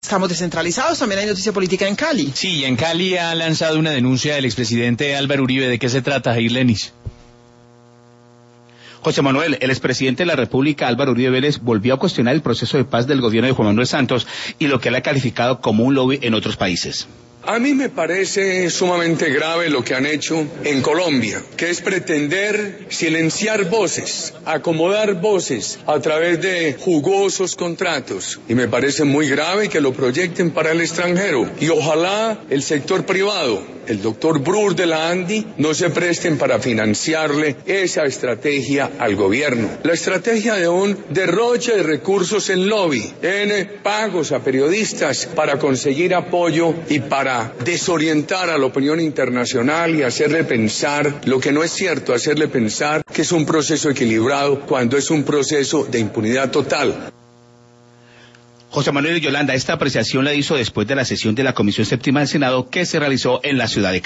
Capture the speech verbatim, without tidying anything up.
Estamos descentralizados, también hay noticia política en Cali. Sí, en Cali ha lanzado una denuncia del expresidente Álvaro Uribe. ¿De qué se trata, Jair Lenis? José Manuel, el expresidente de la República, Álvaro Uribe Vélez, volvió a cuestionar el proceso de paz del gobierno de Juan Manuel Santos y lo que él ha calificado como un lobby en otros países. A mí me parece sumamente grave lo que han hecho en Colombia, que es pretender silenciar voces, acomodar voces a través de jugosos contratos. Y me parece muy grave que lo proyecten para el extranjero. Y ojalá el sector privado, el doctor Brur de la ANDI, no se presten para financiarle esa estrategia al gobierno. La estrategia de un derroche de recursos en lobby, en pagos a periodistas para conseguir apoyo y para desorientar a la opinión internacional y hacerle pensar lo que no es cierto, hacerle pensar que es un proceso equilibrado cuando es un proceso de impunidad total. José Manuel y Yolanda, esta apreciación la hizo después de la sesión de la Comisión Séptima del Senado que se realizó en la ciudad de Cali.